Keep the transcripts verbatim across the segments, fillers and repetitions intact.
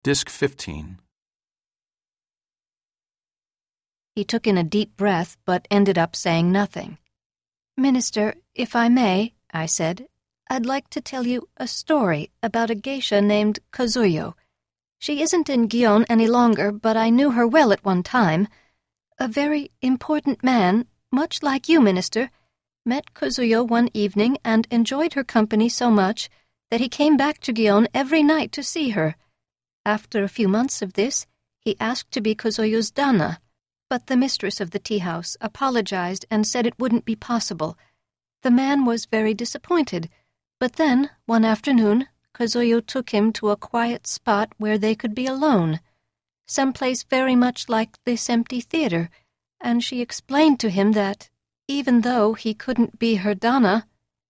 Disc fifteen. He took in a deep breath, but ended up saying nothing. "Minister, if I may," I said, "I'd like to tell you a story about a geisha named Kazuyo. She isn't in Gion any longer, but I knew her well at one time. A very important man, much like you, Minister, met Kazuyo one evening and enjoyed her company so much that he came back to Gion every night to see her. After a few months of this, he asked to be Kazuyo's dana, but the mistress of the tea-house apologized and said it wouldn't be possible. The man was very disappointed, but then, one afternoon, Kazuyo took him to a quiet spot where they could be alone, someplace very much like this empty theater, and she explained to him that, even though he couldn't be her dana—"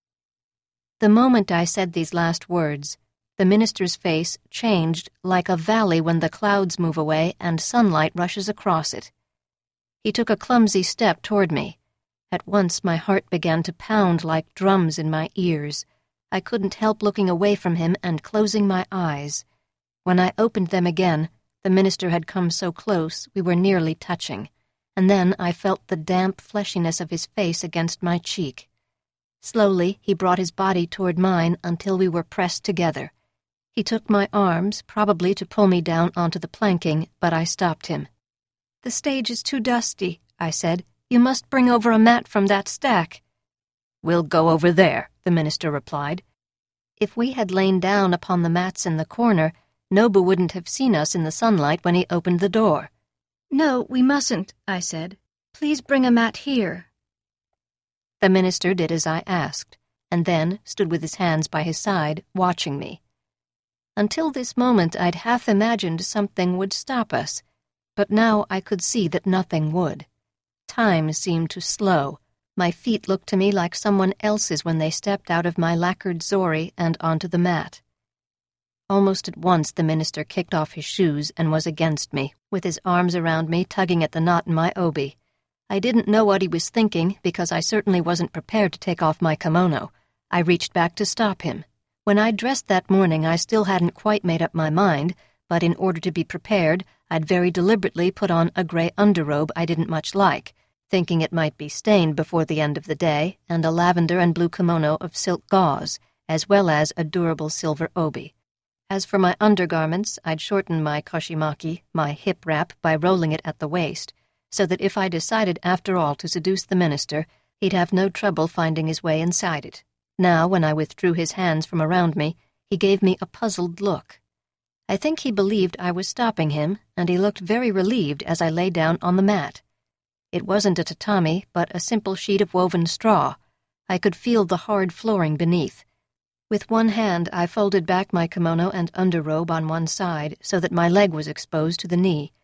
The moment I said these last words, the minister's face changed like a valley when the clouds move away and sunlight rushes across it. He took a clumsy step toward me. At once my heart began to pound like drums in my ears. I couldn't help looking away from him and closing my eyes. When I opened them again, the minister had come so close we were nearly touching, and then I felt the damp fleshiness of his face against my cheek. Slowly he brought his body toward mine until we were pressed together. He took my arms, probably to pull me down onto the planking, but I stopped him. "The stage is too dusty," I said. "You must bring over a mat from that stack." "We'll go over there," the minister replied. If we had lain down upon the mats in the corner, Nobu wouldn't have seen us in the sunlight when he opened the door. "No, we mustn't," I said. "Please bring a mat here." The minister did as I asked, and then stood with his hands by his side, watching me. Until this moment I'd half imagined something would stop us, but now I could see that nothing would. Time seemed to slow. My feet looked to me like someone else's when they stepped out of my lacquered zori and onto the mat. Almost at once the minister kicked off his shoes and was against me, with his arms around me tugging at the knot in my obi. I didn't know what he was thinking because I certainly wasn't prepared to take off my kimono. I reached back to stop him. When I dressed that morning I still hadn't quite made up my mind, but in order to be prepared, I'd very deliberately put on a gray underrobe I didn't much like, thinking it might be stained before the end of the day, and a lavender and blue kimono of silk gauze, as well as a durable silver obi. As for my undergarments, I'd shortened my koshimaki, my hip wrap, by rolling it at the waist, so that if I decided after all to seduce the minister, he'd have no trouble finding his way inside it. Now, when I withdrew his hands from around me, he gave me a puzzled look. I think he believed I was stopping him, and he looked very relieved as I lay down on the mat. It wasn't a tatami, but a simple sheet of woven straw. I could feel the hard flooring beneath. With one hand, I folded back my kimono and underrobe on one side so that my leg was exposed to the knee,